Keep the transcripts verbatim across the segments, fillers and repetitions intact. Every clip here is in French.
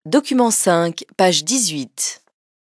Document cinq, page dix-huit.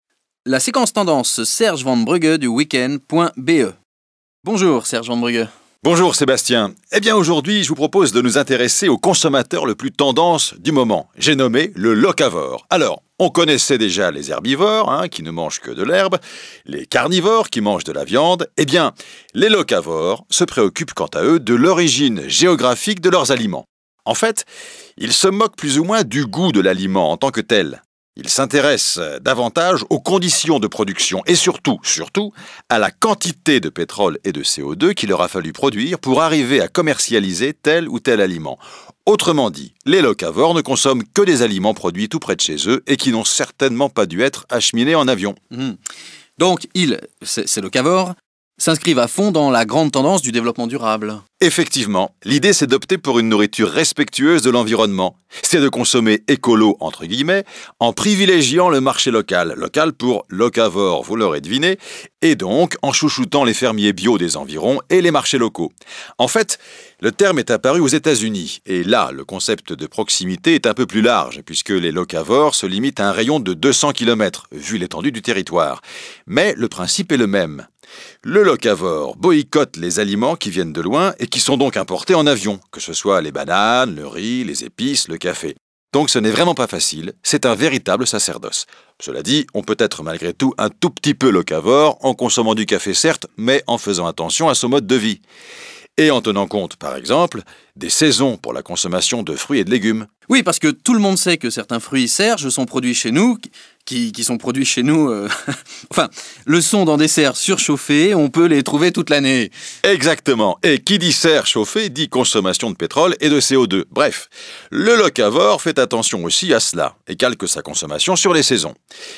La séquence tendance Serge Van Brugge du weekend.be. Bonjour Serge Van Brugge. Bonjour Sébastien. Eh bien aujourd'hui, je vous propose de nous intéresser au consommateur le plus tendance du moment. J'ai nommé le locavore. Alors, on connaissait déjà les herbivores, hein, qui ne mangent que de l'herbe, les carnivores qui mangent de la viande. Eh bien, les locavores se préoccupent quant à eux de l'origine géographique de leurs aliments. En fait, ils se moquent plus ou moins du goût de l'aliment en tant que tel. Ils s'intéressent davantage aux conditions de production et surtout, surtout, à la quantité de pétrole et de C O deux qu'il leur a fallu produire pour arriver à commercialiser tel ou tel aliment. Autrement dit, les locavores ne consomment que des aliments produits tout près de chez eux et qui n'ont certainement pas dû être acheminés en avion. Mmh. Donc, ils, ces, ces locavores, s'inscrivent à fond dans la grande tendance du développement durable. Effectivement, l'idée c'est d'opter pour une nourriture respectueuse de l'environnement. C'est de consommer écolo, entre guillemets, en privilégiant le marché local. Local pour locavore, vous l'aurez deviné, et donc en chouchoutant les fermiers bio des environs et les marchés locaux. En fait, le terme est apparu aux États-Unis, et là, le concept de proximité est un peu plus large, puisque les locavores se limitent à un rayon de deux cents kilomètres, vu l'étendue du territoire. Mais le principe est le même. Le locavore boycotte les aliments qui viennent de loin et qui sont donc importés en avion, que ce soit les bananes, le riz, les épices, le café. Donc ce n'est vraiment pas facile, c'est un véritable sacerdoce. Cela dit, on peut être malgré tout un tout petit peu locavore en consommant du café certes, mais en faisant attention à son mode de vie. Et en tenant compte, par exemple, des saisons pour la consommation de fruits et de légumes. Oui, parce que tout le monde sait que certains fruits Serge sont produits chez nous, qui, qui sont produits chez nous... Euh... enfin, le sont dans des serres surchauffées, on peut les trouver toute l'année. Exactement. Et qui dit serre chauffée dit consommation de pétrole et de C O deux. Bref, le locavore fait attention aussi à cela et calque sa consommation sur les saisons.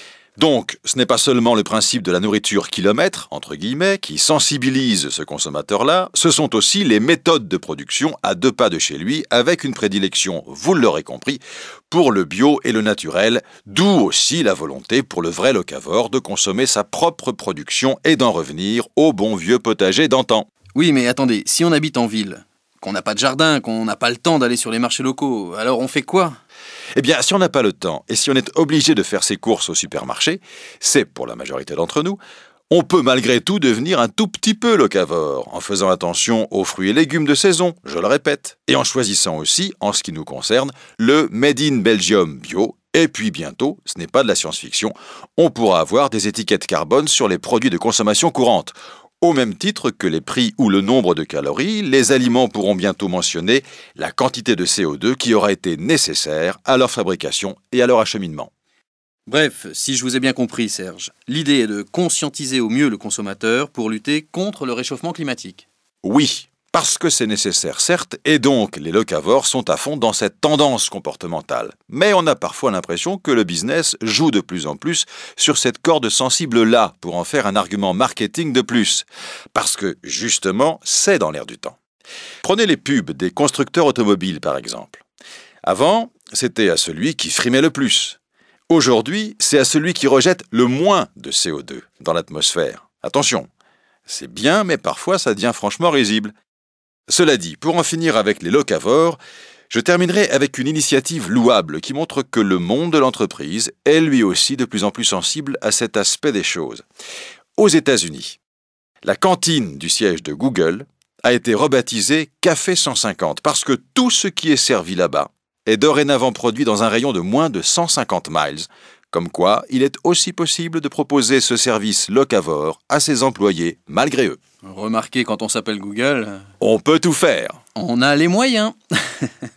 Donc, ce n'est pas seulement le principe de la nourriture kilomètre, entre guillemets, qui sensibilise ce consommateur-là, ce sont aussi les méthodes de production à deux pas de chez lui, avec une prédilection, vous l'aurez compris, pour le bio et le naturel, d'où aussi la volonté pour le vrai locavore de consommer sa propre production et d'en revenir au bon vieux potager d'antan. Oui, mais attendez, si on habite en ville, qu'on n'a pas de jardin, qu'on n'a pas le temps d'aller sur les marchés locaux, alors on fait quoi ? Eh bien, si on n'a pas le temps et si on est obligé de faire ses courses au supermarché, c'est, pour la majorité d'entre nous, on peut malgré tout devenir un tout petit peu locavore, en faisant attention aux fruits et légumes de saison, je le répète, et en choisissant aussi, en ce qui nous concerne, le Made in Belgium bio. Et puis bientôt, ce n'est pas de la science-fiction, on pourra avoir des étiquettes carbone sur les produits de consommation courante. Au même titre que les prix ou le nombre de calories, les aliments pourront bientôt mentionner la quantité de C O deux qui aura été nécessaire à leur fabrication et à leur acheminement. Bref, si je vous ai bien compris, Serge, l'idée est de conscientiser au mieux le consommateur pour lutter contre le réchauffement climatique. Oui, parce que c'est nécessaire, certes, et donc les locavores sont à fond dans cette tendance comportementale. Mais on a parfois l'impression que le business joue de plus en plus sur cette corde sensible-là pour en faire un argument marketing de plus. Parce que, justement, c'est dans l'air du temps. Prenez les pubs des constructeurs automobiles, par exemple. Avant, c'était à celui qui frimait le plus. Aujourd'hui, c'est à celui qui rejette le moins de C O deux dans l'atmosphère. Attention, c'est bien, mais parfois ça devient franchement risible. Cela dit, pour en finir avec les locavores, je terminerai avec une initiative louable qui montre que le monde de l'entreprise est lui aussi de plus en plus sensible à cet aspect des choses. Aux États-Unis, la cantine du siège de Google a été rebaptisée Café cent cinquante parce que tout ce qui est servi là-bas est dorénavant produit dans un rayon de moins de cent cinquante miles, comme quoi il est aussi possible de proposer ce service locavore à ses employés malgré eux. Remarquez, quand on s'appelle Google... On peut tout faire. On a les moyens.